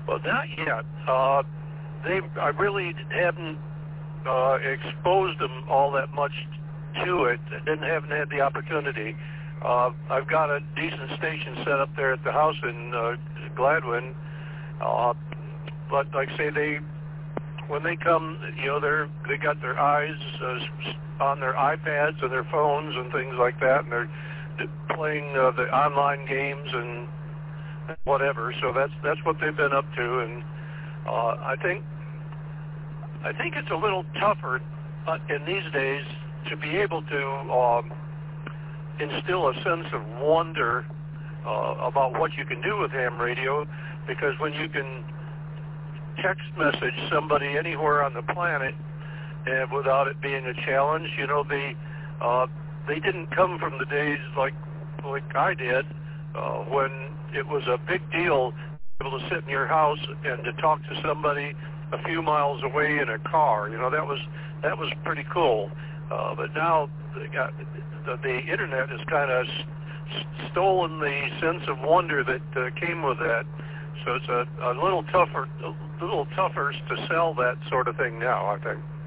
Well, not yet. I really haven't exposed them all that much to it. Haven't had the opportunity. I've got a decent station set up there at the house in Gladwin, but like I say, when they come, they got their eyes on their iPads and their phones and things like that, and they're playing the online games and whatever. So that's what they've been up to, and I think it's a little tougher in these days to be able to instill a sense of wonder about what you can do with ham radio, because when you can text message somebody anywhere on the planet and without it being a challenge, they didn't come from the days like I did when it was a big deal to be able to sit in your house and to talk to somebody a few miles away in a car. That was pretty cool. But now the internet has kind of stolen the sense of wonder that came with that. So it's a little tougher to sell that sort of thing now, I think.